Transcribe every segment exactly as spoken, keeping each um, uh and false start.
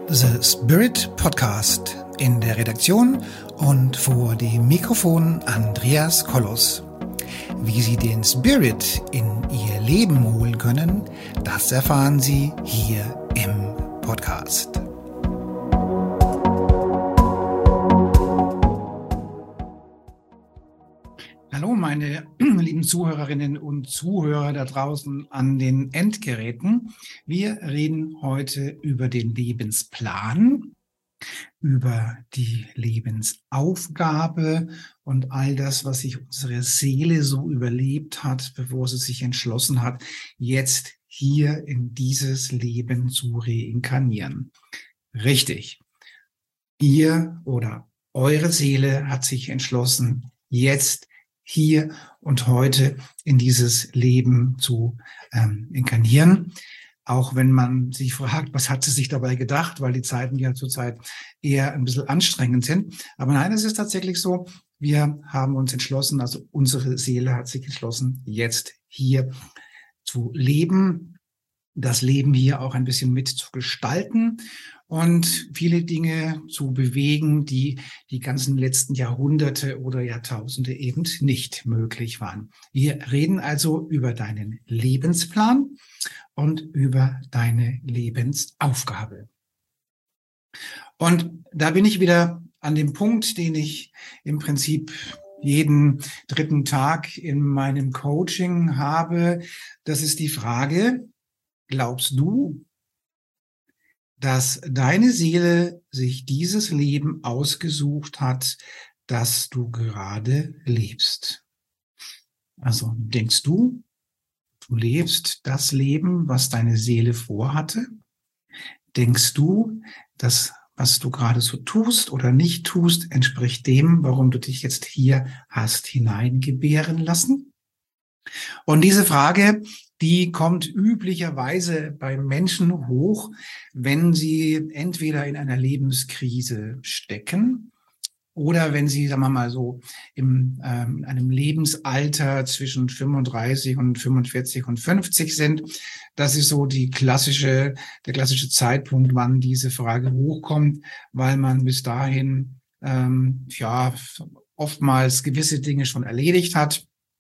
The Spirit Podcast. In der Redaktion und vor dem Mikrofon Andreas Kollos. Wie Sie den Spirit in Ihr Leben holen können, das erfahren Sie hier im Podcast. Hallo meine lieben Zuhörerinnen und Zuhörer da draußen an den Endgeräten. Wir reden heute über den Lebensplan, über die Lebensaufgabe und all das, was sich unsere Seele so überlebt hat, bevor sie sich entschlossen hat, jetzt hier in dieses Leben zu reinkarnieren. Richtig. Ihr oder eure Seele hat sich entschlossen, jetzt hier und heute in dieses Leben zu ähm, inkarnieren. Auch wenn man sich fragt, was hat sie sich dabei gedacht, weil die Zeiten ja zurzeit eher ein bisschen anstrengend sind. Aber nein, es ist tatsächlich so, wir haben uns entschlossen, also unsere Seele hat sich entschlossen, jetzt hier zu leben, das Leben hier auch ein bisschen mit zu gestalten und viele Dinge zu bewegen, die die ganzen letzten Jahrhunderte oder Jahrtausende eben nicht möglich waren. Wir reden also über deinen Lebensplan und über deine Lebensaufgabe. Und da bin ich wieder an dem Punkt, den ich im Prinzip jeden dritten Tag in meinem Coaching habe. Das ist die Frage: Glaubst du, dass deine Seele sich dieses Leben ausgesucht hat, das du gerade lebst? Also denkst du, du lebst das Leben, was deine Seele vorhatte? Denkst du, dass was du gerade so tust oder nicht tust, entspricht dem, warum du dich jetzt hier hast hineingebären lassen? Und diese Frage, die kommt üblicherweise bei Menschen hoch, wenn sie entweder in einer Lebenskrise stecken oder wenn sie, sagen wir mal so, im, ähm, in einem Lebensalter zwischen fünfunddreißig und fünfundvierzig und fünfzig sind. Das ist so die klassische, der klassische Zeitpunkt, wann diese Frage hochkommt, weil man bis dahin ähm, ja oftmals gewisse Dinge schon erledigt hat.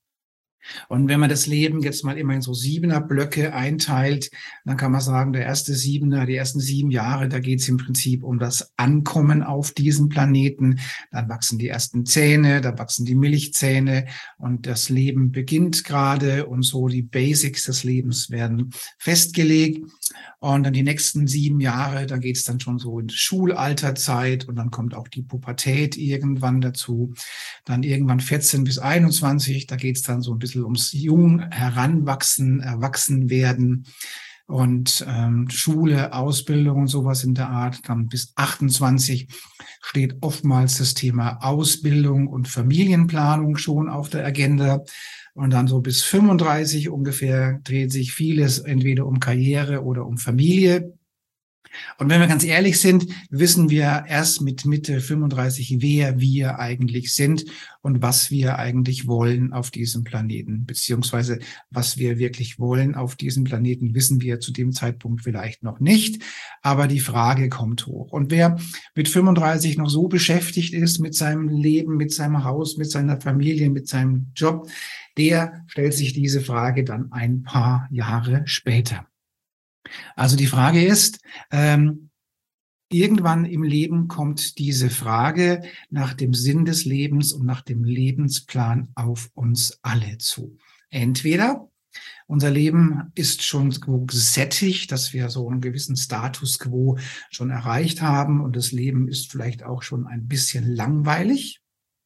Und wenn man das Leben jetzt mal immer in so Siebener-Blöcke einteilt, dann kann man sagen, der erste Siebener, die ersten sieben Jahre, da geht es im Prinzip um das Ankommen auf diesen Planeten. Dann wachsen die ersten Zähne, da wachsen die Milchzähne und das Leben beginnt gerade und so die Basics des Lebens werden festgelegt. Und dann die nächsten sieben Jahre, da geht es dann schon so in Schulalterzeit und dann kommt auch die Pubertät irgendwann dazu. Dann irgendwann vierzehn bis einundzwanzig, da geht es dann so ein bisschen ums Jung heranwachsen, erwachsen werden und ähm, Schule, Ausbildung und sowas in der Art. Dann bis achtundzwanzig steht oftmals das Thema Ausbildung und Familienplanung schon auf der Agenda. Und dann so bis fünfunddreißig ungefähr dreht sich vieles entweder um Karriere oder um Familie. Und wenn wir ganz ehrlich sind, wissen wir erst mit Mitte fünfunddreißig, wer wir eigentlich sind und was wir eigentlich wollen auf diesem Planeten. Beziehungsweise was wir wirklich wollen auf diesem Planeten, wissen wir zu dem Zeitpunkt vielleicht noch nicht. Aber die Frage kommt hoch. Und wer mit fünfunddreißig noch so beschäftigt ist mit seinem Leben, mit seinem Haus, mit seiner Familie, mit seinem Job, der stellt sich diese Frage dann ein paar Jahre später. Also die Frage ist, ähm, irgendwann im Leben kommt diese Frage nach dem Sinn des Lebens und nach dem Lebensplan auf uns alle zu. Entweder unser Leben ist schon gesättigt, dass wir so einen gewissen Status quo schon erreicht haben und das Leben ist vielleicht auch schon ein bisschen langweilig.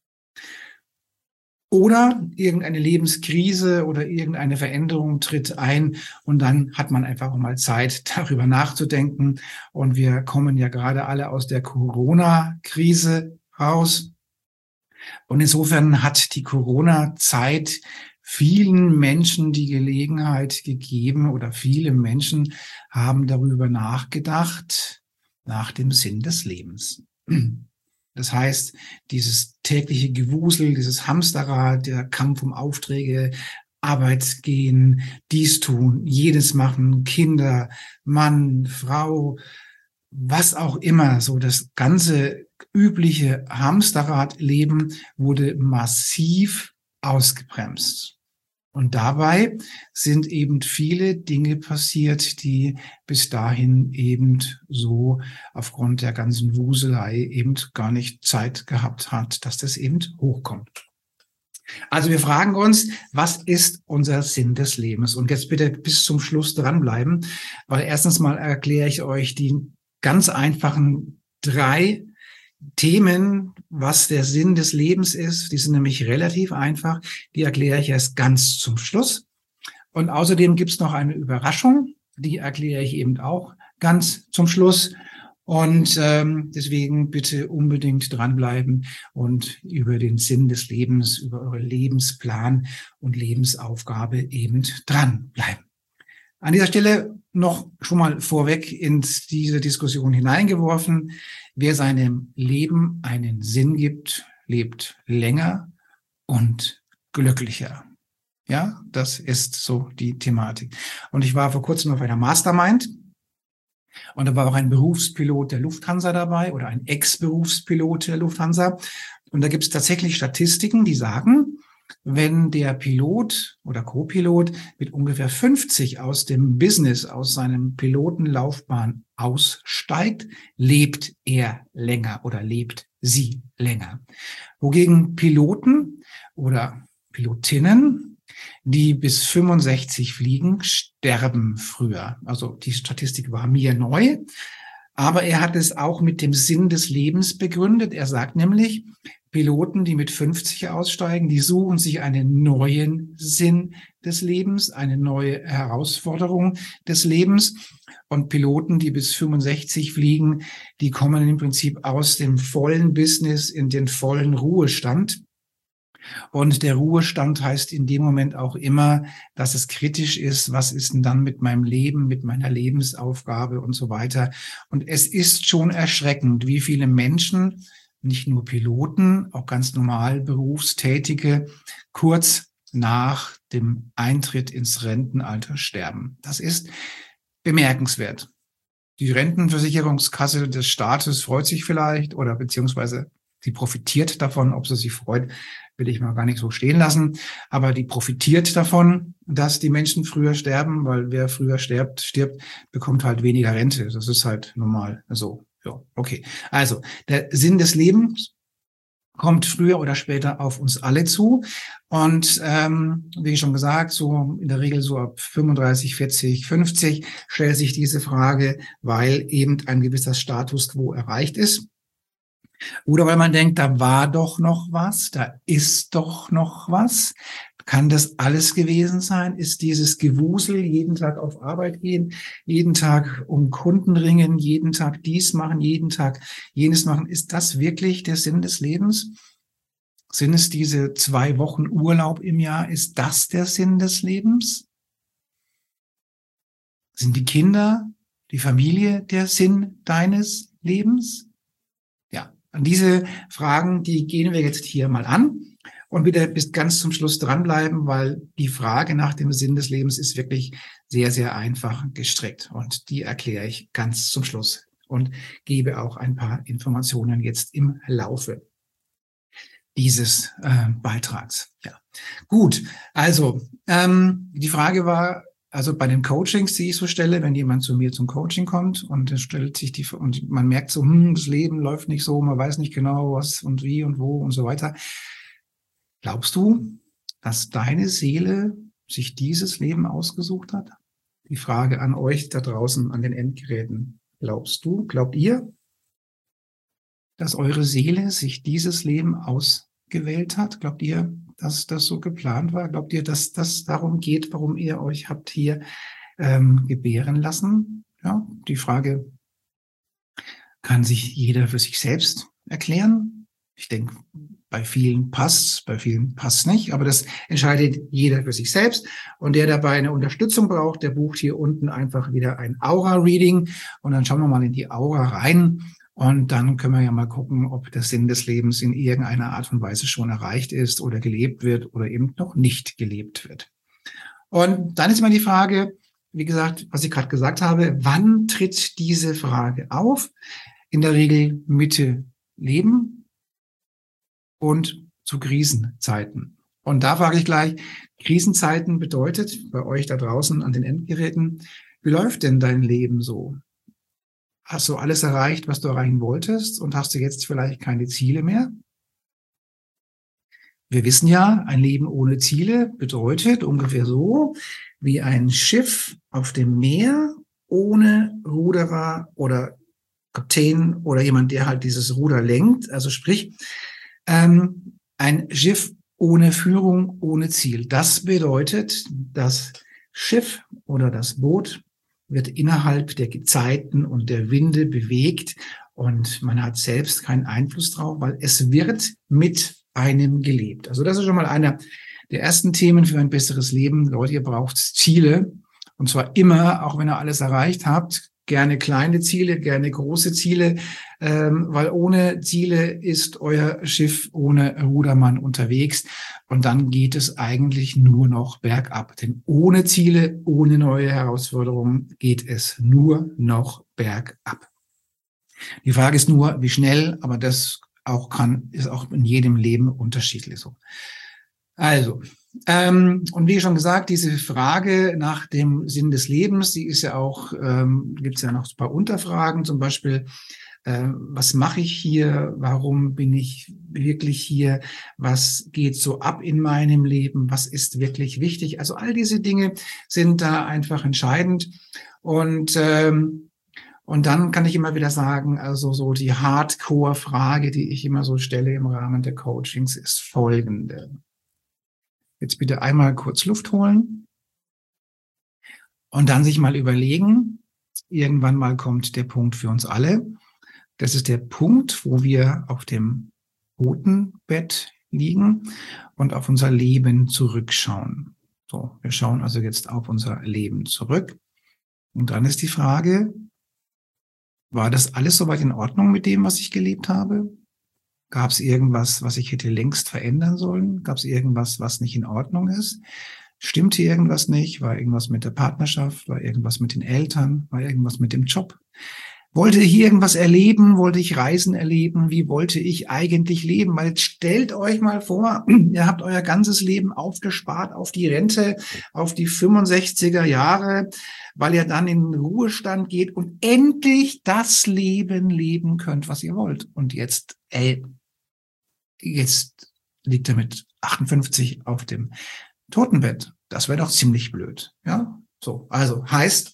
Oder irgendeine Lebenskrise oder irgendeine Veränderung tritt ein und dann hat man einfach mal Zeit, darüber nachzudenken. Und wir kommen ja gerade alle aus der Corona-Krise raus. Und insofern hat die Corona-Zeit vielen Menschen die Gelegenheit gegeben oder viele Menschen haben darüber nachgedacht, nach dem Sinn des Lebens. Das heißt, dieses tägliche Gewusel, dieses Hamsterrad, der Kampf um Aufträge, Arbeit gehen, dies tun, jenes machen, Kinder, Mann, Frau, was auch immer, so das ganze übliche Hamsterradleben wurde massiv ausgebremst. Und dabei sind eben viele Dinge passiert, die bis dahin eben so aufgrund der ganzen Wuselei eben gar nicht Zeit gehabt hat, dass das eben hochkommt. Also wir fragen uns, was ist unser Sinn des Lebens? Und jetzt bitte bis zum Schluss dranbleiben, weil erstens mal erkläre ich euch die ganz einfachen drei Themen, was der Sinn des Lebens ist. Die sind nämlich relativ einfach. Die erkläre ich erst ganz zum Schluss. Und außerdem gibt es noch eine Überraschung. Die erkläre ich eben auch ganz zum Schluss. Und ähm, deswegen bitte unbedingt dranbleiben und über den Sinn des Lebens, über eure Lebensplan und Lebensaufgabe eben dranbleiben. An dieser Stelle noch schon mal vorweg in diese Diskussion hineingeworfen. Wer seinem Leben einen Sinn gibt, lebt länger und glücklicher. Ja, das ist so die Thematik. Und ich war vor kurzem auf einer Mastermind und da war auch ein Berufspilot der Lufthansa dabei oder ein Ex-Berufspilot der Lufthansa. Und da gibt es tatsächlich Statistiken, die sagen, wenn der Pilot oder Co-Pilot mit ungefähr fünfzig aus dem Business, aus seinem Pilotenlaufbahn aussteigt, lebt er länger oder lebt sie länger. Wogegen Piloten oder Pilotinnen, die bis fünfundsechzig fliegen, sterben früher. Also die Statistik war mir neu. Aber er hat es auch mit dem Sinn des Lebens begründet. Er sagt nämlich, Piloten, die mit fünfzig aussteigen, die suchen sich einen neuen Sinn des Lebens, eine neue Herausforderung des Lebens. Und Piloten, die bis fünfundsechzig fliegen, die kommen im Prinzip aus dem vollen Business in den vollen Ruhestand. Und der Ruhestand heißt in dem Moment auch immer, dass es kritisch ist, was ist denn dann mit meinem Leben, mit meiner Lebensaufgabe und so weiter. Und es ist schon erschreckend, wie viele Menschen, nicht nur Piloten, auch ganz normal Berufstätige, kurz nach dem Eintritt ins Rentenalter sterben. Das ist bemerkenswert. Die Rentenversicherungskasse des Staates freut sich vielleicht oder beziehungsweise sie profitiert davon. Ob sie sich freut, will ich mal gar nicht so stehen lassen. Aber die profitiert davon, dass die Menschen früher sterben, weil wer früher stirbt, stirbt, bekommt halt weniger Rente. Das ist halt normal so. Ja, okay. Also, der Sinn des Lebens kommt früher oder später auf uns alle zu. Und ähm, wie schon gesagt, so in der Regel so ab fünfunddreißig, vierzig, fünfzig stellt sich diese Frage, weil eben ein gewisser Status quo erreicht ist. Oder weil man denkt, da war doch noch was, da ist doch noch was. Kann das alles gewesen sein? Ist dieses Gewusel, jeden Tag auf Arbeit gehen, jeden Tag um Kunden ringen, jeden Tag dies machen, jeden Tag jenes machen, ist das wirklich der Sinn des Lebens? Sind es diese zwei Wochen Urlaub im Jahr? Ist das der Sinn des Lebens? Sind die Kinder, die Familie der Sinn deines Lebens? Ja, an diese Fragen, die gehen wir jetzt hier mal an. Und bitte bis ganz zum Schluss dranbleiben, weil die Frage nach dem Sinn des Lebens ist wirklich sehr, sehr einfach gestrickt. Und die erkläre ich ganz zum Schluss und gebe auch ein paar Informationen jetzt im Laufe dieses äh, Beitrags. Ja, gut. Also ähm, die Frage war, also bei den Coachings, die ich so stelle, wenn jemand zu mir zum Coaching kommt und es stellt sich die und man merkt so, hm, das Leben läuft nicht so, man weiß nicht genau was und wie und wo und so weiter. Glaubst du, dass deine Seele sich dieses Leben ausgesucht hat? Die Frage an euch da draußen an den Endgeräten. Glaubst du, glaubt ihr, dass eure Seele sich dieses Leben ausgewählt hat? Glaubt ihr, dass das so geplant war? Glaubt ihr, dass das darum geht, warum ihr euch habt hier ähm, gebären lassen? Ja, die Frage kann sich jeder für sich selbst erklären. Ich denke, bei vielen passt's, bei vielen passt's nicht, aber das entscheidet jeder für sich selbst. Und der dabei eine Unterstützung braucht, der bucht hier unten einfach wieder ein Aura-Reading und dann schauen wir mal in die Aura rein und dann können wir ja mal gucken, ob der Sinn des Lebens in irgendeiner Art und Weise schon erreicht ist oder gelebt wird oder eben noch nicht gelebt wird. Und dann ist mal die Frage, wie gesagt, was ich gerade gesagt habe, wann tritt diese Frage auf? In der Regel Mitte Leben und zu Krisenzeiten. Und da frage ich gleich, Krisenzeiten bedeutet bei euch da draußen an den Endgeräten, wie läuft denn dein Leben so? Hast du alles erreicht, was du erreichen wolltest und hast du jetzt vielleicht keine Ziele mehr? Wir wissen ja, ein Leben ohne Ziele bedeutet ungefähr so wie ein Schiff auf dem Meer ohne Ruderer oder Kapitän oder jemand, der halt dieses Ruder lenkt. Also sprich, ähm, ein Schiff ohne Führung, ohne Ziel. Das bedeutet, das Schiff oder das Boot wird innerhalb der Gezeiten und der Winde bewegt und man hat selbst keinen Einfluss drauf, weil es wird mit einem gelebt. Also das ist schon mal einer der ersten Themen für ein besseres Leben. Leute, ihr braucht Ziele und zwar immer, auch wenn ihr alles erreicht habt, gerne kleine Ziele, gerne große Ziele, ähm, weil ohne Ziele ist euer Schiff ohne Rudermann unterwegs und dann geht es eigentlich nur noch bergab. Denn ohne Ziele, ohne neue Herausforderungen geht es nur noch bergab. Die Frage ist nur, wie schnell, aber das auch kann, ist auch in jedem Leben unterschiedlich so. Also, ähm, und wie schon gesagt, diese Frage nach dem Sinn des Lebens, die ist ja auch, ähm, gibt es ja noch ein paar Unterfragen, zum Beispiel, äh, was mache ich hier, warum bin ich wirklich hier, was geht so ab in meinem Leben, was ist wirklich wichtig. Also all diese Dinge sind da einfach entscheidend und ähm, Und dann kann ich immer wieder sagen, also so die Hardcore-Frage, die ich immer so stelle im Rahmen der Coachings, ist folgende. Jetzt bitte einmal kurz Luft holen und dann sich mal überlegen, irgendwann mal kommt der Punkt für uns alle. Das ist der Punkt, wo wir auf dem Totenbett liegen und auf unser Leben zurückschauen. So, wir schauen also jetzt auf unser Leben zurück. Und dann ist die Frage, war das alles soweit in Ordnung mit dem, was ich gelebt habe? Gab es irgendwas, was ich hätte längst verändern sollen? Gab es irgendwas, was nicht in Ordnung ist? Stimmte irgendwas nicht? War irgendwas mit der Partnerschaft? War irgendwas mit den Eltern? War irgendwas mit dem Job? Wollte ich irgendwas erleben? Wollte ich Reisen erleben? Wie wollte ich eigentlich leben? Weil stellt euch mal vor, ihr habt euer ganzes Leben aufgespart auf die Rente, auf die fünfundsechziger Jahre, weil ihr dann in den Ruhestand geht und endlich das Leben leben könnt, was ihr wollt. Und jetzt, ey, jetzt liegt er mit achtundfünfzig auf dem Totenbett. Das wäre doch ziemlich blöd. Ja, so. Also heißt,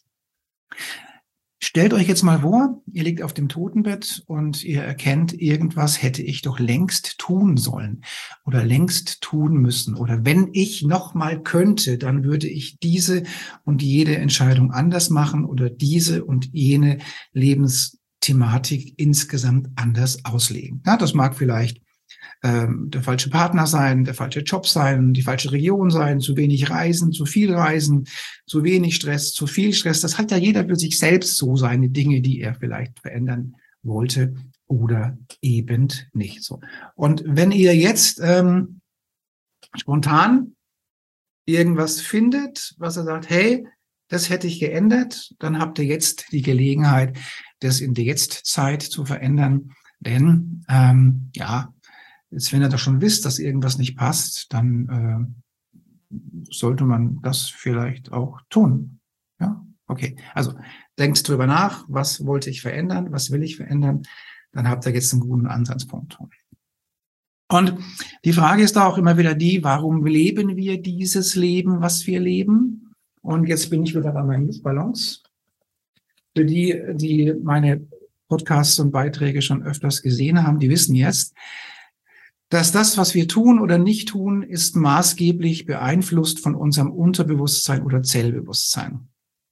stellt euch jetzt mal vor, ihr liegt auf dem Totenbett und ihr erkennt, irgendwas hätte ich doch längst tun sollen oder längst tun müssen. Oder wenn ich noch mal könnte, dann würde ich diese und jede Entscheidung anders machen oder diese und jene Lebensthematik insgesamt anders auslegen. Ja, das mag vielleicht ähm, der falsche Partner sein, der falsche Job sein, die falsche Region sein, zu wenig Reisen, zu viel Reisen, zu wenig Stress, zu viel Stress. Das hat ja jeder für sich selbst so seine Dinge, die er vielleicht verändern wollte oder eben nicht so. Und wenn ihr jetzt ähm, spontan irgendwas findet, was er sagt, hey, das hätte ich geändert, dann habt ihr jetzt die Gelegenheit, das in der Jetztzeit zu verändern. Denn ähm, ja, jetzt, wenn ihr doch schon wisst, dass irgendwas nicht passt, dann äh, sollte man das vielleicht auch tun. Ja, okay. Also denkt drüber nach, was wollte ich verändern, was will ich verändern, dann habt ihr jetzt einen guten Ansatzpunkt. Und die Frage ist da auch immer wieder die, warum leben wir dieses Leben, was wir leben? Und jetzt bin ich wieder bei meinen Luftballons. Für die, die meine Podcasts und Beiträge schon öfters gesehen haben, die wissen jetzt, dass das, was wir tun oder nicht tun, ist maßgeblich beeinflusst von unserem Unterbewusstsein oder Zellbewusstsein.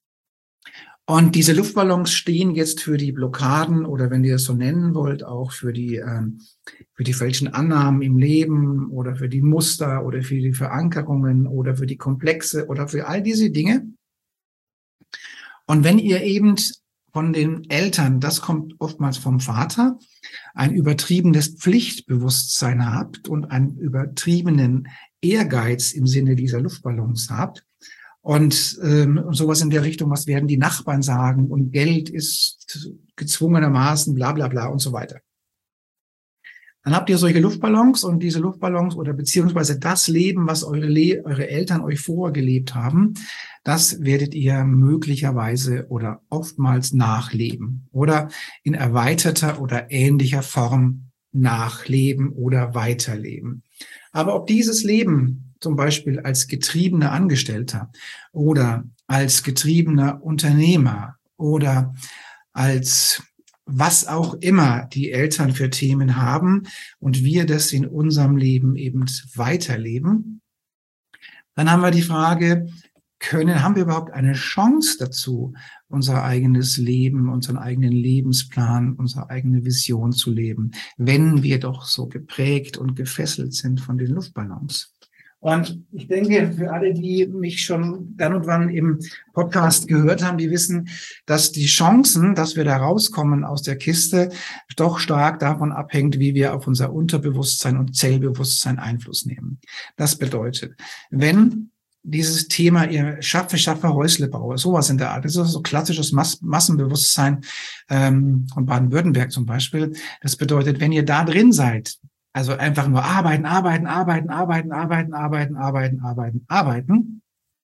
Und diese Luftballons stehen jetzt für die Blockaden oder wenn ihr es so nennen wollt, auch für die, ähm, für die falschen Annahmen im Leben oder für die Muster oder für die Verankerungen oder für die Komplexe oder für all diese Dinge. Und wenn ihr eben von den Eltern, das kommt oftmals vom Vater, ein übertriebenes Pflichtbewusstsein habt und einen übertriebenen Ehrgeiz im Sinne dieser Luftballons habt Und ähm, sowas in der Richtung, was werden die Nachbarn sagen und Geld ist gezwungenermaßen bla bla bla und so weiter. Dann habt ihr solche Luftballons und diese Luftballons oder beziehungsweise das Leben, was eure, Le eure Eltern euch vorgelebt haben, das werdet ihr möglicherweise oder oftmals nachleben oder in erweiterter oder ähnlicher Form nachleben oder weiterleben. Aber ob dieses Leben zum Beispiel als getriebener Angestellter oder als getriebener Unternehmer oder als was auch immer die Eltern für Themen haben und wir das in unserem Leben eben weiterleben, dann haben wir die Frage, können, haben wir überhaupt eine Chance dazu, unser eigenes Leben, unseren eigenen Lebensplan, unsere eigene Vision zu leben, wenn wir doch so geprägt und gefesselt sind von den Luftballons? Und ich denke, für alle, die mich schon dann und wann im Podcast gehört haben, die wissen, dass die Chancen, dass wir da rauskommen aus der Kiste, doch stark davon abhängt, wie wir auf unser Unterbewusstsein und Zellbewusstsein Einfluss nehmen. Das bedeutet, wenn dieses Thema, ihr schaffe, schaffe, Häusle baue, sowas in der Art, das ist so klassisches Mass Massenbewusstsein ähm, von Baden-Württemberg zum Beispiel. Das bedeutet, wenn ihr da drin seid, also einfach nur arbeiten, arbeiten, arbeiten, arbeiten, arbeiten, arbeiten, arbeiten, arbeiten, arbeiten,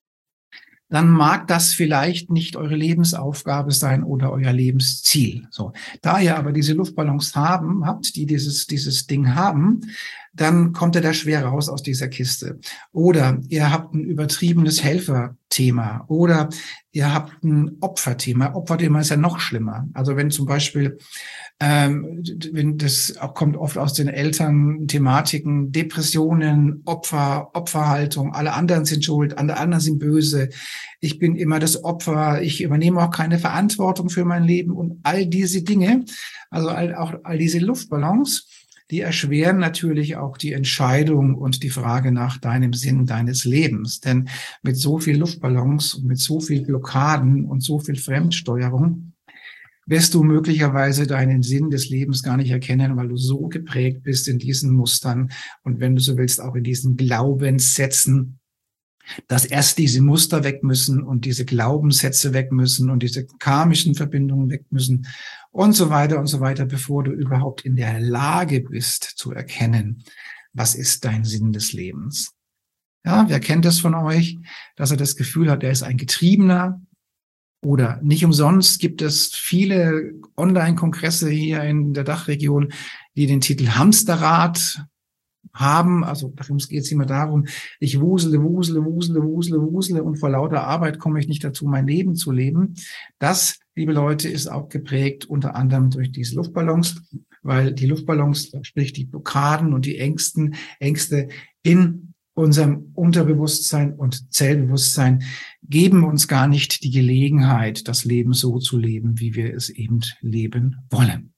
dann mag das vielleicht nicht eure Lebensaufgabe sein oder euer Lebensziel. So, da ihr aber diese Luftballons haben, habt, die dieses dieses Ding haben, dann kommt ihr da schwer raus aus dieser Kiste. Oder ihr habt ein übertriebenes Helferthema oder ihr habt ein Opferthema. Opferthema ist ja noch schlimmer. Also wenn zum Beispiel Ähm, wenn das auch kommt oft aus den Eltern-Thematiken, Depressionen, Opfer, Opferhaltung, alle anderen sind schuld, alle anderen sind böse, ich bin immer das Opfer, ich übernehme auch keine Verantwortung für mein Leben und all diese Dinge, also all, auch all diese Luftballons, die erschweren natürlich auch die Entscheidung und die Frage nach deinem Sinn deines Lebens. Denn mit so viel Luftballons und mit so viel Blockaden und so viel Fremdsteuerung wirst du möglicherweise deinen Sinn des Lebens gar nicht erkennen, weil du so geprägt bist in diesen Mustern und wenn du so willst, auch in diesen Glaubenssätzen, dass erst diese Muster weg müssen und diese Glaubenssätze weg müssen und diese karmischen Verbindungen weg müssen und so weiter und so weiter, bevor du überhaupt in der Lage bist zu erkennen, was ist dein Sinn des Lebens. Ja, wer kennt das von euch, dass er das Gefühl hat, er ist ein Getriebener? Oder nicht umsonst gibt es viele Online-Kongresse hier in der Dachregion, die den Titel Hamsterrad haben. Also darum geht es immer darum, ich wusele, wusele, wusele, wusele, wusele und vor lauter Arbeit komme ich nicht dazu, mein Leben zu leben. Das, liebe Leute, ist auch geprägt unter anderem durch diese Luftballons, weil die Luftballons, sprich die Blockaden und die Ängsten, Ängste in unserem Unterbewusstsein und Zellbewusstsein geben uns gar nicht die Gelegenheit, das Leben so zu leben, wie wir es eben leben wollen.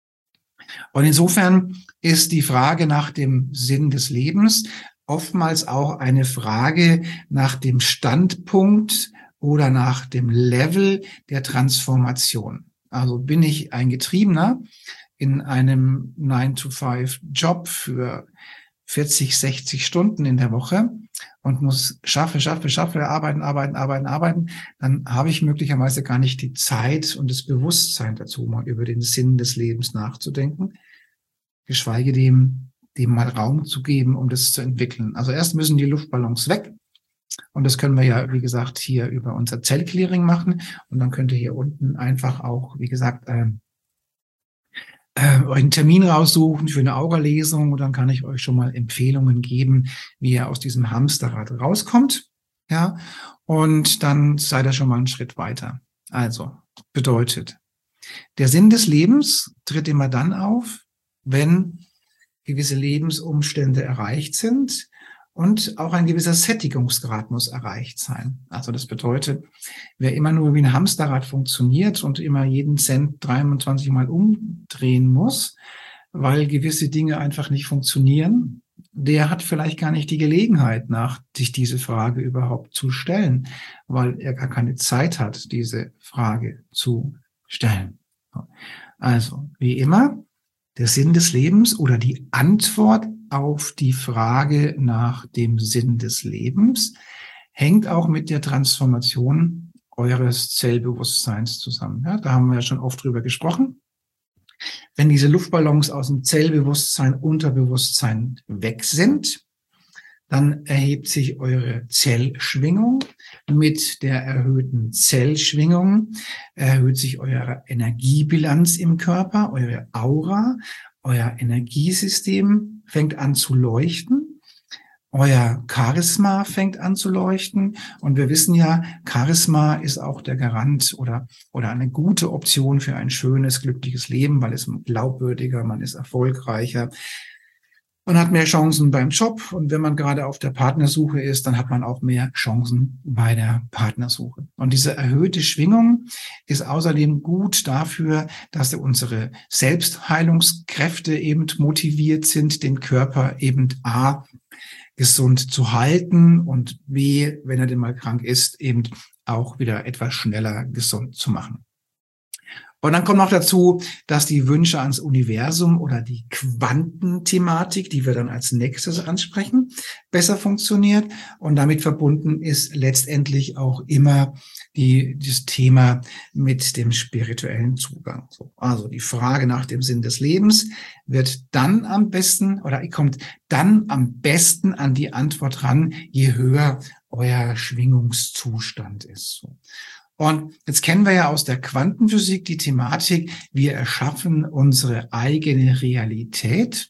Und insofern ist die Frage nach dem Sinn des Lebens oftmals auch eine Frage nach dem Standpunkt oder nach dem Level der Transformation. Also bin ich ein Getriebener in einem nine to five Job für vierzig, sechzig Stunden in der Woche und muss schaffe, schaffe, schaffe, arbeiten, arbeiten, arbeiten, arbeiten, dann habe ich möglicherweise gar nicht die Zeit und das Bewusstsein dazu, mal über den Sinn des Lebens nachzudenken, geschweige dem, dem mal Raum zu geben, um das zu entwickeln. Also erst müssen die Luftballons weg und das können wir ja, wie gesagt, hier über unser Zellclearing machen und dann könnt ihr hier unten einfach auch, wie gesagt, ähm, Äh, euch einen Termin raussuchen für eine Aura-Lesung und dann kann ich euch schon mal Empfehlungen geben, wie ihr aus diesem Hamsterrad rauskommt. Ja, und dann seid ihr schon mal einen Schritt weiter. Also, bedeutet, der Sinn des Lebens tritt immer dann auf, wenn gewisse Lebensumstände erreicht sind und auch ein gewisser Sättigungsgrad muss erreicht sein. Also das bedeutet, wer immer nur wie ein Hamsterrad funktioniert und immer jeden Cent dreiundzwanzig Mal umdrehen muss, weil gewisse Dinge einfach nicht funktionieren, der hat vielleicht gar nicht die Gelegenheit, nach sich diese Frage überhaupt zu stellen, weil er gar keine Zeit hat, diese Frage zu stellen. Also, wie immer, der Sinn des Lebens oder die Antwort auf die Frage nach dem Sinn des Lebens hängt auch mit der Transformation eures Zellbewusstseins zusammen. Ja, da haben wir ja schon oft drüber gesprochen. Wenn diese Luftballons aus dem Zellbewusstsein, Unterbewusstsein weg sind, dann erhebt sich eure Zellschwingung. Mit der erhöhten Zellschwingung erhöht sich eure Energiebilanz im Körper, eure Aura, euer Energiesystem fängt an zu leuchten. Euer Charisma fängt an zu leuchten. Und wir wissen ja, Charisma ist auch der Garant oder, oder eine gute Option für ein schönes, glückliches Leben, weil es glaubwürdiger, man ist erfolgreicher. Man hat mehr Chancen beim Job. Und wenn man gerade auf der Partnersuche ist, dann hat man auch mehr Chancen bei der Partnersuche. Und diese erhöhte Schwingung ist außerdem gut dafür, dass unsere Selbstheilungskräfte eben motiviert sind, den Körper eben A, gesund zu halten und B, wenn er denn mal krank ist, eben auch wieder etwas schneller gesund zu machen. Und dann kommt noch dazu, dass die Wünsche ans Universum oder die Quantenthematik, die wir dann als nächstes ansprechen, besser funktioniert. Und damit verbunden ist letztendlich auch immer die, das Thema mit dem spirituellen Zugang. Also die Frage nach dem Sinn des Lebens wird dann am besten oder kommt dann am besten an die Antwort ran, je höher euer Schwingungszustand ist. Und jetzt kennen wir ja aus der Quantenphysik die Thematik, wir erschaffen unsere eigene Realität.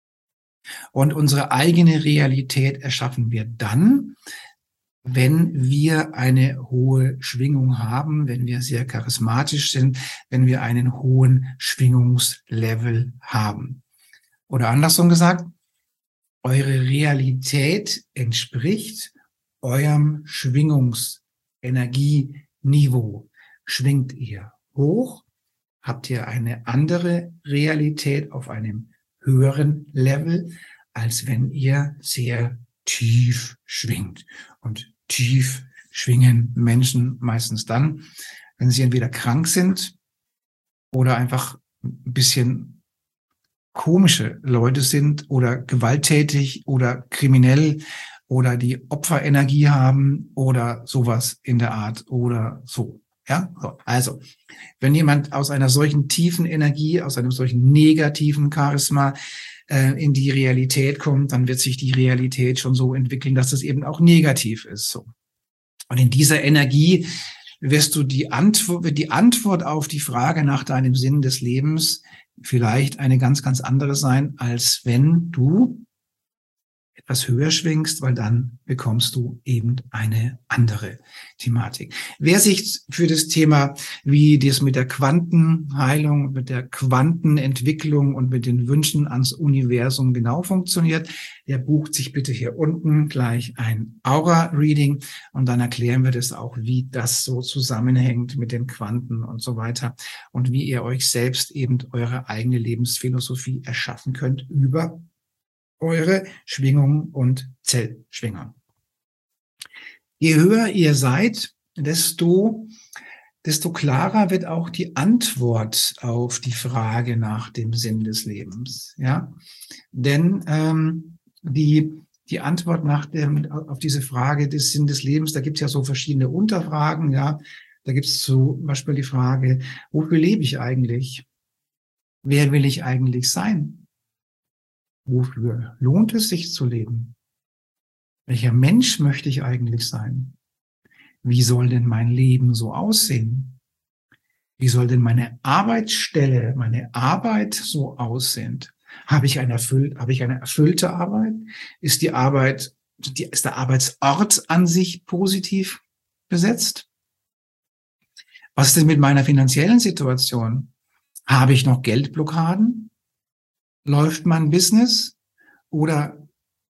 Und unsere eigene Realität erschaffen wir dann, wenn wir eine hohe Schwingung haben, wenn wir sehr charismatisch sind, wenn wir einen hohen Schwingungslevel haben. Oder andersrum gesagt, eure Realität entspricht eurem Schwingungsenergie Niveau. Schwingt ihr hoch, habt ihr eine andere Realität auf einem höheren Level, als wenn ihr sehr tief schwingt. Und tief schwingen Menschen meistens dann, wenn sie entweder krank sind oder einfach ein bisschen komische Leute sind oder gewalttätig oder kriminell oder die Opferenergie haben oder sowas in der Art oder so. Ja, so. Also, wenn jemand aus einer solchen tiefen Energie, aus einem solchen negativen Charisma äh, in die Realität kommt, dann wird sich die Realität schon so entwickeln, dass es eben auch negativ ist. So. Und in dieser Energie wirst du die Antwort, wird die Antwort auf die Frage nach deinem Sinn des Lebens vielleicht eine ganz, ganz andere sein, als wenn du etwas höher schwingst, weil dann bekommst du eben eine andere Thematik. Wer sich für das Thema, wie das mit der Quantenheilung, mit der Quantenentwicklung und mit den Wünschen ans Universum genau funktioniert, der bucht sich bitte hier unten gleich ein Aura-Reading und dann erklären wir das auch, wie das so zusammenhängt mit den Quanten und so weiter und wie ihr euch selbst eben eure eigene Lebensphilosophie erschaffen könnt über eure Schwingung und Zellschwingung. Je höher ihr seid, desto, desto klarer wird auch die Antwort auf die Frage nach dem Sinn des Lebens. Ja, denn ähm, die die Antwort nach dem auf diese Frage des Sinn des Lebens, da gibt es ja so verschiedene Unterfragen. Ja, da gibt es zum Beispiel die Frage: Wofür lebe ich eigentlich? Wer will ich eigentlich sein? Wofür lohnt es sich zu leben? Welcher Mensch möchte ich eigentlich sein? Wie soll denn mein Leben so aussehen? Wie soll denn meine Arbeitsstelle, meine Arbeit so aussehen? Habe ich eine erfüllt, habe ich eine erfüllte Arbeit? Ist die Arbeit, die, ist der Arbeitsort an sich positiv besetzt? Was ist denn mit meiner finanziellen Situation? Habe ich noch Geldblockaden? Läuft mein Business oder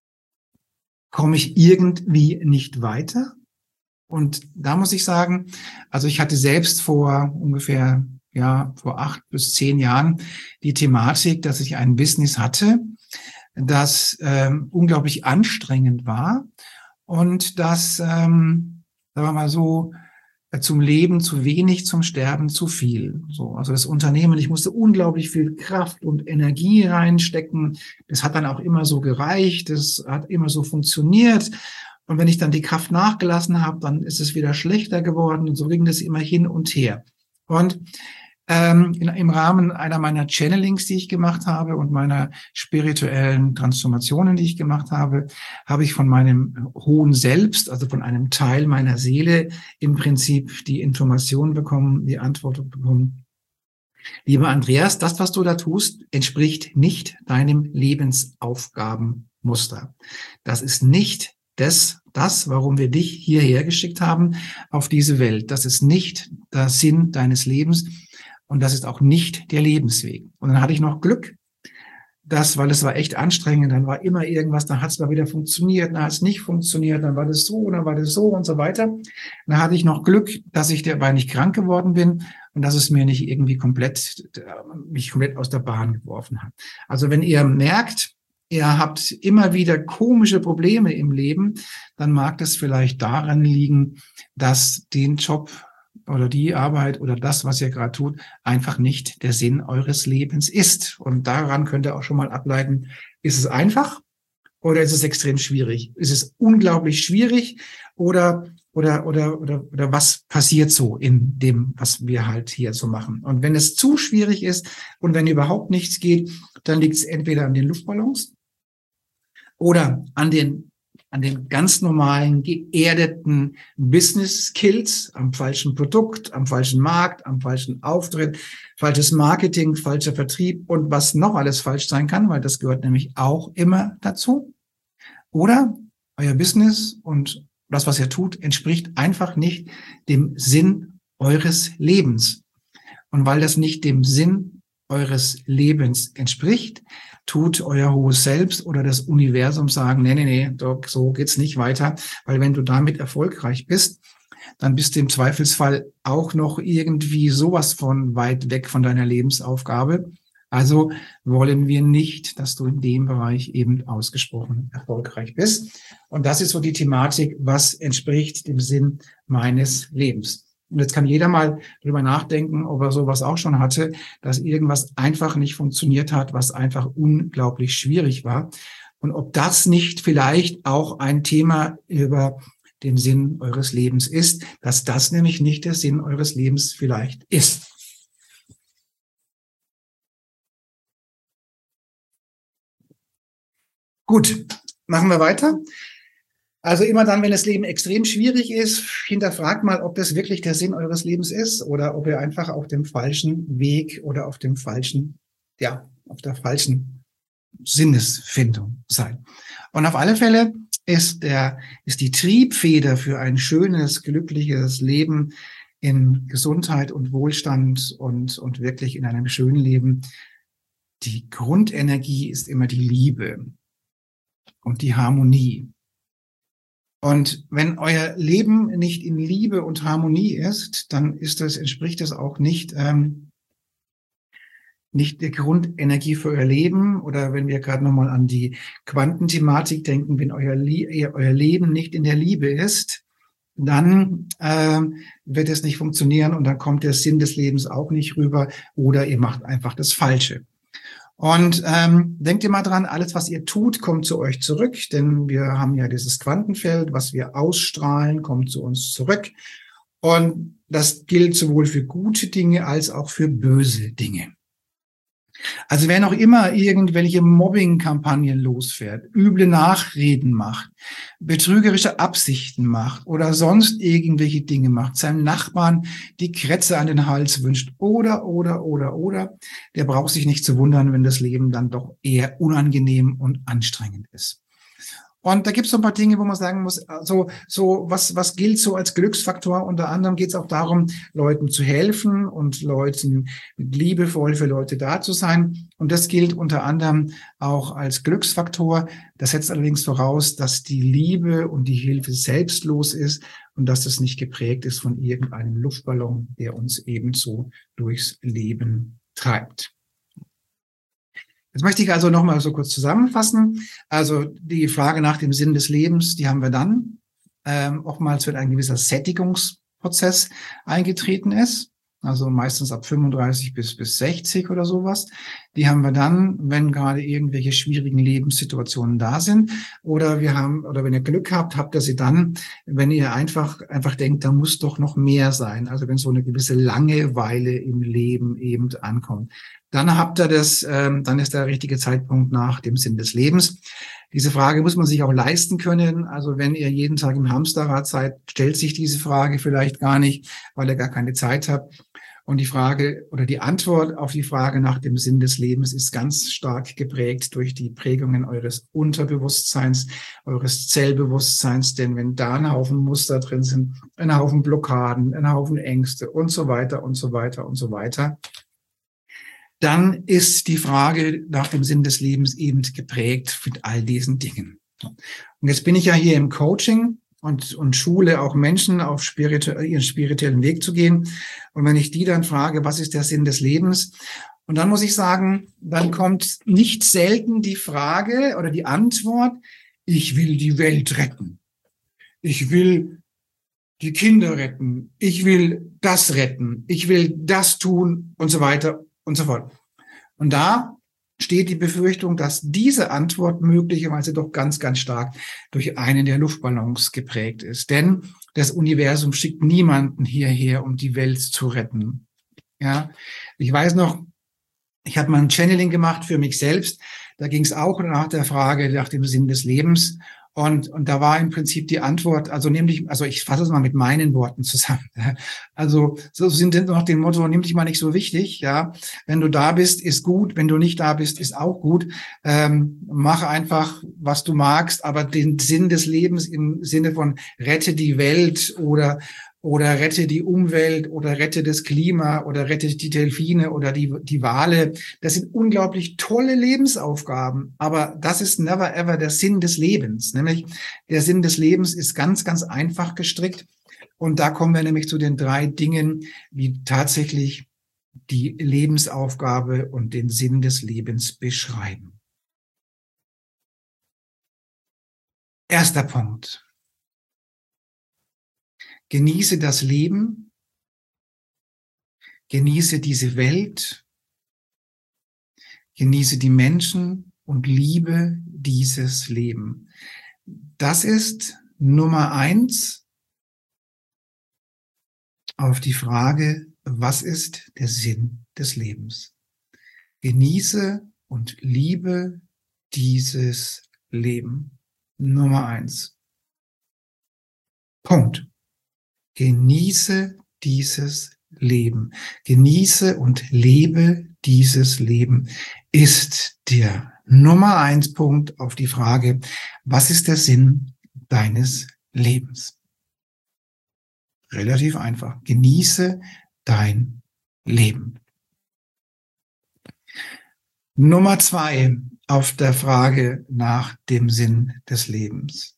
komme ich irgendwie nicht weiter? Und da muss ich sagen, also ich hatte selbst vor ungefähr, ja, vor acht bis zehn Jahren die Thematik, dass ich ein Business hatte, das ähm, unglaublich anstrengend war und das, ähm, sagen wir mal so, zum Leben zu wenig, zum Sterben zu viel. So, also das Unternehmen, ich musste unglaublich viel Kraft und Energie reinstecken. Das hat dann auch immer so gereicht. Das hat immer so funktioniert. Und wenn ich dann die Kraft nachgelassen habe, dann ist es wieder schlechter geworden. Und so ging das immer hin und her. Und ähm, in, im Rahmen einer meiner Channelings, die ich gemacht habe und meiner spirituellen Transformationen, die ich gemacht habe, habe ich von meinem hohen Selbst, also von einem Teil meiner Seele, im Prinzip die Information bekommen, die Antwort bekommen. Lieber Andreas, das, was du da tust, entspricht nicht deinem Lebensaufgabenmuster. Das ist nicht das, das, warum wir dich hierher geschickt haben auf diese Welt. Das ist nicht der Sinn deines Lebens und das ist auch nicht der Lebensweg. Und dann hatte ich noch Glück, dass, weil es war echt anstrengend, dann war immer irgendwas, dann hat es mal wieder funktioniert, dann hat es nicht funktioniert, dann war das so, dann war das so und so weiter. Dann hatte ich noch Glück, dass ich dabei nicht krank geworden bin und dass es mir nicht irgendwie komplett, mich komplett aus der Bahn geworfen hat. Also wenn ihr merkt, ihr habt immer wieder komische Probleme im Leben, dann mag das vielleicht daran liegen, dass den Job oder die Arbeit oder das, was ihr gerade tut, einfach nicht der Sinn eures Lebens ist. Und daran könnt ihr auch schon mal ableiten, ist es einfach oder ist es extrem schwierig? Ist es unglaublich schwierig oder, oder, oder, oder, oder was passiert so in dem, was wir halt hier so machen? Und wenn es zu schwierig ist und wenn überhaupt nichts geht, dann liegt es entweder an den Luftballons oder an den an den ganz normalen, geerdeten Business Skills, am falschen Produkt, am falschen Markt, am falschen Auftritt, falsches Marketing, falscher Vertrieb und was noch alles falsch sein kann, weil das gehört nämlich auch immer dazu. Oder euer Business und das, was ihr tut, entspricht einfach nicht dem Sinn eures Lebens. Und weil das nicht dem Sinn eures Lebens entspricht, tut euer hohes Selbst oder das Universum sagen, nee, nee, nee, so geht's nicht weiter, weil wenn du damit erfolgreich bist, dann bist du im Zweifelsfall auch noch irgendwie sowas von weit weg von deiner Lebensaufgabe. Also wollen wir nicht, dass du in dem Bereich eben ausgesprochen erfolgreich bist. Und das ist so die Thematik, was entspricht dem Sinn meines Lebens. Und jetzt kann jeder mal drüber nachdenken, ob er sowas auch schon hatte, dass irgendwas einfach nicht funktioniert hat, was einfach unglaublich schwierig war. Und ob das nicht vielleicht auch ein Thema über den Sinn eures Lebens ist, dass das nämlich nicht der Sinn eures Lebens vielleicht ist. Gut, machen wir weiter. Also immer dann, wenn das Leben extrem schwierig ist, hinterfragt mal, ob das wirklich der Sinn eures Lebens ist oder ob ihr einfach auf dem falschen Weg oder auf dem falschen, ja, auf der falschen Sinnesfindung seid. Und auf alle Fälle ist der, ist die Triebfeder für ein schönes, glückliches Leben in Gesundheit und Wohlstand und, und wirklich in einem schönen Leben. Die Grundenergie ist immer die Liebe und die Harmonie. Und wenn euer Leben nicht in Liebe und Harmonie ist, dann ist das, entspricht das auch nicht, ähm, nicht der Grundenergie für euer Leben. Oder wenn wir gerade nochmal an die Quantenthematik denken, wenn euer, Le- euer Leben nicht in der Liebe ist, dann ähm, wird es nicht funktionieren und dann kommt der Sinn des Lebens auch nicht rüber oder ihr macht einfach das Falsche. Und ähm, denkt ihr mal dran, alles, was ihr tut, kommt zu euch zurück, denn wir haben ja dieses Quantenfeld, was wir ausstrahlen, kommt zu uns zurück. Und das gilt sowohl für gute Dinge als auch für böse Dinge. Also wer noch immer irgendwelche Mobbing-Kampagnen losfährt, üble Nachreden macht, betrügerische Absichten macht oder sonst irgendwelche Dinge macht, seinem Nachbarn die Krätze an den Hals wünscht oder, oder, oder, oder, der braucht sich nicht zu wundern, wenn das Leben dann doch eher unangenehm und anstrengend ist. Und da gibt es so ein paar Dinge, wo man sagen muss, also so was was gilt so als Glücksfaktor. Unter anderem geht es auch darum, Leuten zu helfen und Leuten liebevoll für Leute da zu sein. Und das gilt unter anderem auch als Glücksfaktor. Das setzt allerdings voraus, dass die Liebe und die Hilfe selbstlos ist und dass das nicht geprägt ist von irgendeinem Luftballon, der uns ebenso durchs Leben treibt. Jetzt möchte ich also nochmal so kurz zusammenfassen. Also die Frage nach dem Sinn des Lebens, die haben wir dann. Ähm, oftmals, wenn ein gewisser Sättigungsprozess eingetreten ist, also meistens ab fünfunddreißig bis bis sechzig oder sowas. Die haben wir dann, wenn gerade irgendwelche schwierigen Lebenssituationen da sind. Oder wir haben, oder wenn ihr Glück habt, habt ihr sie dann, wenn ihr einfach, einfach denkt, da muss doch noch mehr sein. Also wenn so eine gewisse Langeweile im Leben eben ankommt. Dann habt ihr das, ähm, dann ist der richtige Zeitpunkt nach dem Sinn des Lebens. Diese Frage muss man sich auch leisten können. Also wenn ihr jeden Tag im Hamsterrad seid, stellt sich diese Frage vielleicht gar nicht, weil ihr gar keine Zeit habt. Und die Frage oder die Antwort auf die Frage nach dem Sinn des Lebens ist ganz stark geprägt durch die Prägungen eures Unterbewusstseins, eures Zellbewusstseins. Denn wenn da ein Haufen Muster drin sind, ein Haufen Blockaden, ein Haufen Ängste und so weiter und so weiter und so weiter, dann ist die Frage nach dem Sinn des Lebens eben geprägt mit all diesen Dingen. Und jetzt bin ich ja hier im Coaching und, und schule auch Menschen auf spiritu- ihren spirituellen Weg zu gehen. Und wenn ich die dann frage, was ist der Sinn des Lebens? Und dann muss ich sagen, dann kommt nicht selten die Frage oder die Antwort, ich will die Welt retten. Ich will die Kinder retten. Ich will das retten. Ich will das tun und so weiter und so fort. Und da steht die Befürchtung, dass diese Antwort möglicherweise doch ganz, ganz stark durch einen der Luftballons geprägt ist. Denn das Universum schickt niemanden hierher, um die Welt zu retten. Ja, ich weiß noch, ich habe mal ein Channeling gemacht für mich selbst. Da ging es auch nach der Frage nach dem Sinn des Lebens. Und, und da war im Prinzip die Antwort, also nämlich, also ich fasse es mal mit meinen Worten zusammen. Also so sind noch dem Motto, nimm dich mal nicht so wichtig, ja. Wenn du da bist, ist gut. Wenn du nicht da bist, ist auch gut. Ähm, mach einfach, was du magst, aber den Sinn des Lebens im Sinne von rette die Welt oder oder rette die Umwelt oder rette das Klima oder rette die Delfine oder die, die Wale. Das sind unglaublich tolle Lebensaufgaben, aber das ist never ever der Sinn des Lebens. Nämlich der Sinn des Lebens ist ganz, ganz einfach gestrickt. Und da kommen wir nämlich zu den drei Dingen, die tatsächlich die Lebensaufgabe und den Sinn des Lebens beschreiben. Erster Punkt. Genieße das Leben, genieße diese Welt, genieße die Menschen und liebe dieses Leben. Das ist Nummer eins auf die Frage, was ist der Sinn des Lebens? Genieße und liebe dieses Leben. Nummer eins. Punkt. Genieße dieses Leben. Genieße und lebe dieses Leben ist der Nummer eins Punkt auf die Frage, was ist der Sinn deines Lebens? Relativ einfach. Genieße dein Leben. Nummer zwei auf der Frage nach dem Sinn des Lebens.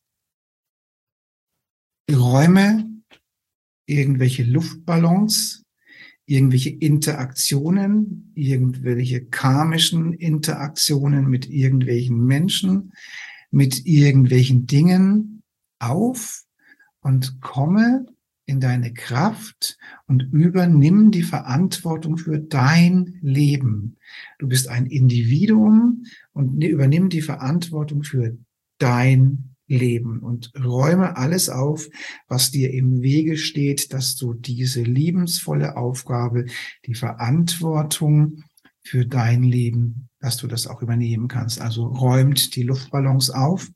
Räume irgendwelche Luftballons, irgendwelche Interaktionen, irgendwelche karmischen Interaktionen mit irgendwelchen Menschen, mit irgendwelchen Dingen auf und komme in deine Kraft und übernimm die Verantwortung für dein Leben. Du bist ein Individuum und übernimm die Verantwortung für dein Leben und räume alles auf, was dir im Wege steht, dass du diese liebensvolle Aufgabe, die Verantwortung für dein Leben, dass du das auch übernehmen kannst. Also räumt die Luftballons auf.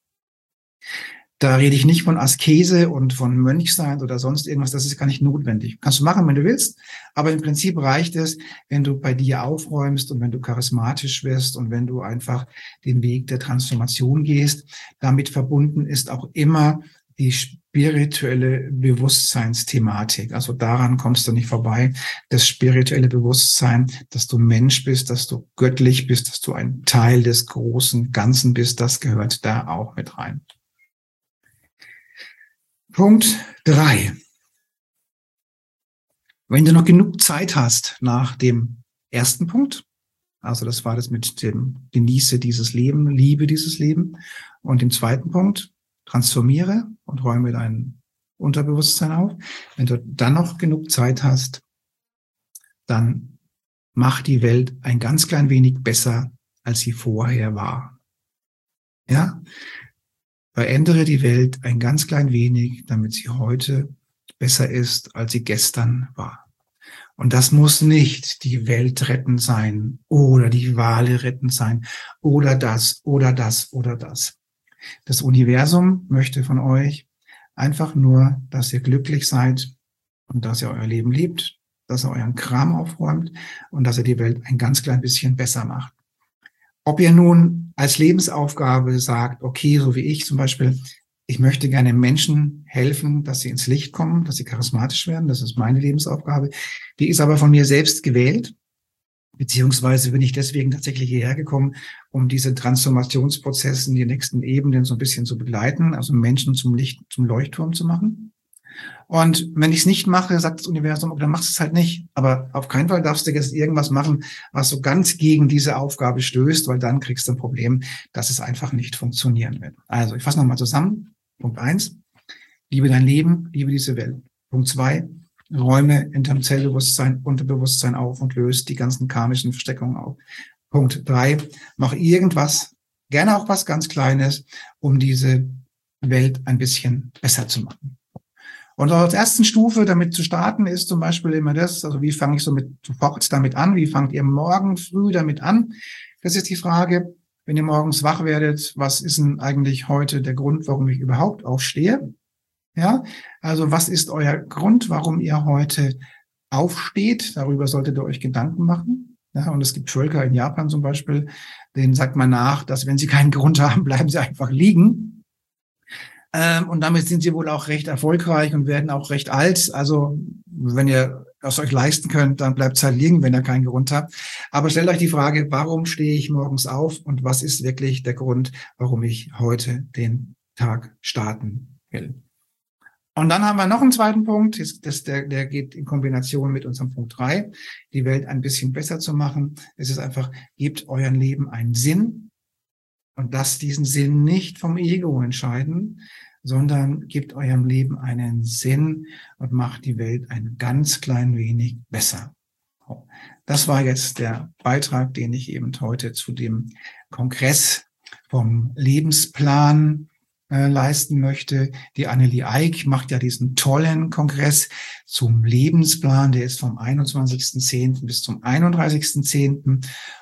Da rede ich nicht von Askese und von Mönchsein oder sonst irgendwas, das ist gar nicht notwendig. Kannst du machen, wenn du willst, aber im Prinzip reicht es, wenn du bei dir aufräumst und wenn du charismatisch wirst und wenn du einfach den Weg der Transformation gehst. Damit verbunden ist auch immer die spirituelle Bewusstseinsthematik. Also daran kommst du nicht vorbei. Das spirituelle Bewusstsein, dass du Mensch bist, dass du göttlich bist, dass du ein Teil des großen Ganzen bist, das gehört da auch mit rein. Punkt drei. Wenn du noch genug Zeit hast nach dem ersten Punkt, also das war das mit dem genieße dieses Leben, liebe dieses Leben, und dem zweiten Punkt, transformiere und räume dein Unterbewusstsein auf. Wenn du dann noch genug Zeit hast, dann mach die Welt ein ganz klein wenig besser, als sie vorher war. Ja? Verändere die Welt ein ganz klein wenig, damit sie heute besser ist, als sie gestern war. Und das muss nicht die Welt retten sein oder die Wale retten sein oder das oder das oder das. Das Universum möchte von euch einfach nur, dass ihr glücklich seid und dass ihr euer Leben liebt, dass ihr euren Kram aufräumt und dass ihr die Welt ein ganz klein bisschen besser macht. Ob ihr nun als Lebensaufgabe sagt, okay, so wie ich zum Beispiel, ich möchte gerne Menschen helfen, dass sie ins Licht kommen, dass sie charismatisch werden, das ist meine Lebensaufgabe. Die ist aber von mir selbst gewählt, beziehungsweise bin ich deswegen tatsächlich hierher gekommen, um diese Transformationsprozesse in die nächsten Ebenen so ein bisschen zu begleiten, also Menschen zum Licht, zum Leuchtturm zu machen. Und wenn ich es nicht mache, sagt das Universum, okay, dann machst du es halt nicht. Aber auf keinen Fall darfst du jetzt irgendwas machen, was so ganz gegen diese Aufgabe stößt, weil dann kriegst du ein Problem, dass es einfach nicht funktionieren wird. Also, ich fasse nochmal zusammen. Punkt eins, liebe dein Leben, liebe diese Welt. Punkt zwei, räume in deinem Zellbewusstsein, Unterbewusstsein auf und löse die ganzen karmischen Versteckungen auf. Punkt drei, mach irgendwas, gerne auch was ganz Kleines, um diese Welt ein bisschen besser zu machen. Und als ersten Stufe damit zu starten ist zum Beispiel immer das, also wie fange ich so mit sofort damit an, wie fangt ihr morgen früh damit an? Das ist die Frage, wenn ihr morgens wach werdet, was ist denn eigentlich heute der Grund, warum ich überhaupt aufstehe? Ja, also was ist euer Grund, warum ihr heute aufsteht? Darüber solltet ihr euch Gedanken machen. Ja, und es gibt Völker in Japan zum Beispiel, denen sagt man nach, dass wenn sie keinen Grund haben, bleiben sie einfach liegen. Ähm, und damit sind sie wohl auch recht erfolgreich und werden auch recht alt. Also wenn ihr das euch leisten könnt, dann bleibt es halt liegen, wenn ihr keinen Grund habt. Aber stellt euch die Frage, warum stehe ich morgens auf und was ist wirklich der Grund, warum ich heute den Tag starten will? Und dann haben wir noch einen zweiten Punkt, das, der, der geht in Kombination mit unserem Punkt drei, die Welt ein bisschen besser zu machen. Es ist einfach, gebt euren Leben einen Sinn und lasst diesen Sinn nicht vom Ego entscheiden, sondern gebt eurem Leben einen Sinn und macht die Welt ein ganz klein wenig besser. Das war jetzt der Beitrag, den ich eben heute zu dem Kongress vom Lebensplan äh, leisten möchte. Die Annelie Eick macht ja diesen tollen Kongress zum Lebensplan. Der ist vom einundzwanzigsten zehnten bis zum einunddreißigsten zehnten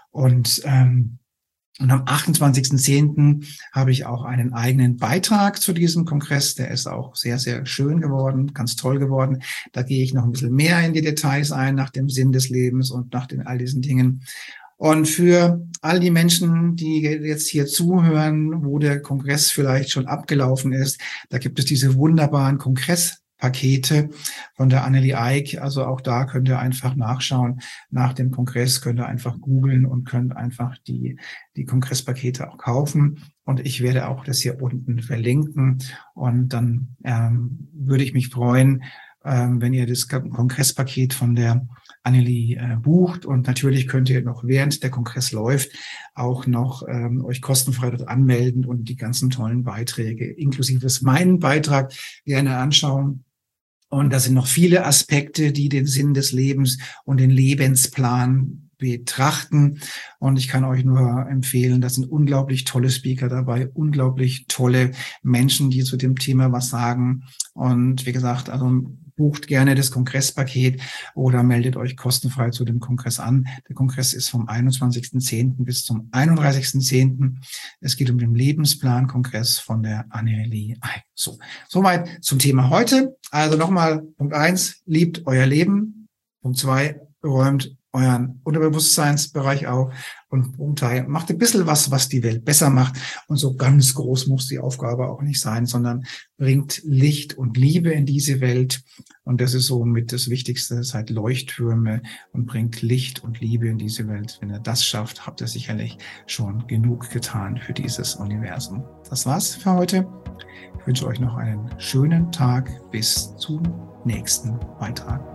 und ähm, Und am achtundzwanzigsten zehnten habe ich auch einen eigenen Beitrag zu diesem Kongress. Der ist auch sehr, sehr schön geworden, ganz toll geworden. Da gehe ich noch ein bisschen mehr in die Details ein, nach dem Sinn des Lebens und nach den all diesen Dingen. Und für all die Menschen, die jetzt hier zuhören, wo der Kongress vielleicht schon abgelaufen ist, da gibt es diese wunderbaren Kongress Pakete von der Annelie Eick. Also auch da könnt ihr einfach nachschauen. Nach dem Kongress könnt ihr einfach googeln und könnt einfach die, die Kongresspakete auch kaufen. Und ich werde auch das hier unten verlinken. Und dann ähm, würde ich mich freuen, ähm, wenn ihr das Kongresspaket von der Annelie äh, bucht. Und natürlich könnt ihr noch, während der Kongress läuft, auch noch ähm, euch kostenfrei dort anmelden und die ganzen tollen Beiträge, inklusive meinen Beitrag, gerne anschauen. Und da sind noch viele Aspekte, die den Sinn des Lebens und den Lebensplan betrachten. Und ich kann euch nur empfehlen, da sind unglaublich tolle Speaker dabei, unglaublich tolle Menschen, die zu dem Thema was sagen. Und wie gesagt, also bucht gerne das Kongresspaket oder meldet euch kostenfrei zu dem Kongress an. Der Kongress ist vom einundzwanzigsten zehnten bis zum einunddreißigsten zehnten Es geht um den Lebensplan-Kongress von der Annelie Eick. So, soweit zum Thema heute. Also nochmal Punkt eins, liebt euer Leben. Punkt zwei, räumt euren Unterbewusstseinsbereich auf. Und Punkt drei, macht ein bisschen was, was die Welt besser macht. Und so ganz groß muss die Aufgabe auch nicht sein, sondern bringt Licht und Liebe in diese Welt. Und das ist so mit das Wichtigste, seid Leuchttürme und bringt Licht und Liebe in diese Welt. Wenn ihr das schafft, habt ihr sicherlich schon genug getan für dieses Universum. Das war's für heute. Ich wünsche euch noch einen schönen Tag. Bis zum nächsten Beitrag.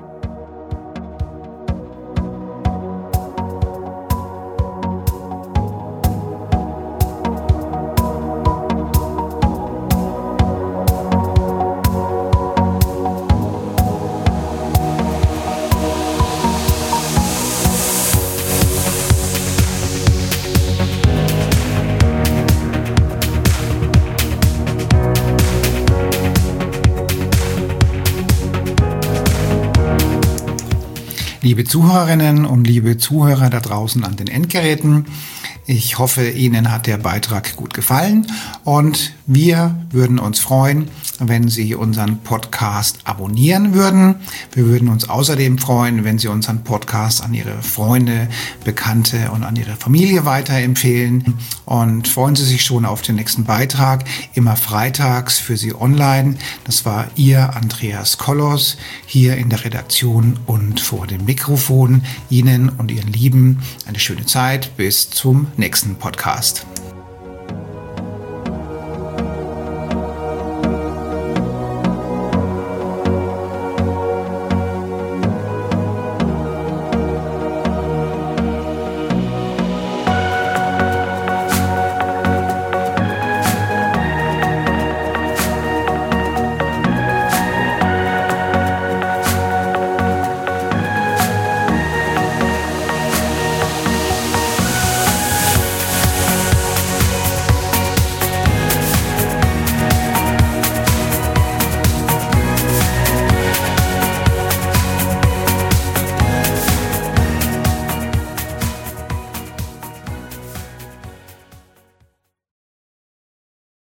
Liebe Zuhörerinnen und liebe Zuhörer da draußen an den Endgeräten, ich hoffe, Ihnen hat der Beitrag gut gefallen und wir würden uns freuen, wenn Sie unseren Podcast abonnieren würden. Wir würden uns außerdem freuen, wenn Sie unseren Podcast an Ihre Freunde, Bekannte und an Ihre Familie weiterempfehlen. Und freuen Sie sich schon auf den nächsten Beitrag, immer freitags für Sie online. Das war Ihr Andreas Kollos hier in der Redaktion und vor dem Mikrofon. Ihnen und Ihren Lieben eine schöne Zeit. Bis zum nächsten Podcast.